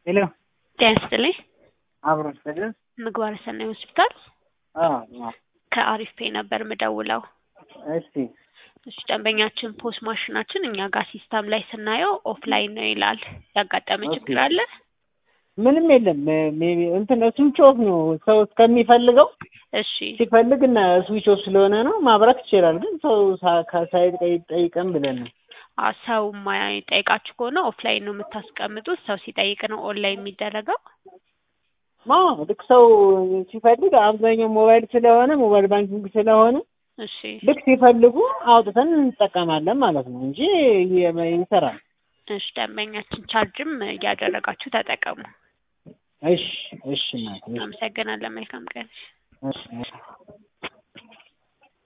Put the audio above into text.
ሄሎ ጤናስጥልኝ አብሮሽ ተደስ ምግባረ ሰናይ ሆስፒታል አዎ ከአሪፍ ፔ ነበር ምደውለው። እሺ ደንበኛችን ፖስ ማሽናችን እኛ ጋር ሲስተም ላይ ስናየው ኦፍላይን ነው ይላል። ያጋጠመ ችግር አለ? ምንም የለም። ሜቢ እንትን ስዊች ኦፍ ነው ሰው እስከሚፈልገው እሺ ሲፈልግና ስዊች ኦፍ ስለሆነ ነው ማብራት ይችላል። ግን ሰው ሳይጠይቀን ብለን ነው። ሰው ማይጠይቃችሁ ከሆነ ኦፍላይን ነው የምታስቀምጡት? ሰው ሲጠይቅ ነው ኦንላይን የሚደረገው? ልክ ሰው ሲፈልግ አብዛኛው ሞባይል ስለሆነ ሞባይል ባንኪንግ ስለሆነ እሺ ልክ ሲፈልጉ አውጥተን እንጠቀማለን ማለት ነው እንጂ ይሰራል። እሺ ደንበኛችን ቻርጅም እያደረጋችሁ ተጠቀሙ። እሺ እናቴ። አመሰግናለሁ። መልካም ቀን። እሺ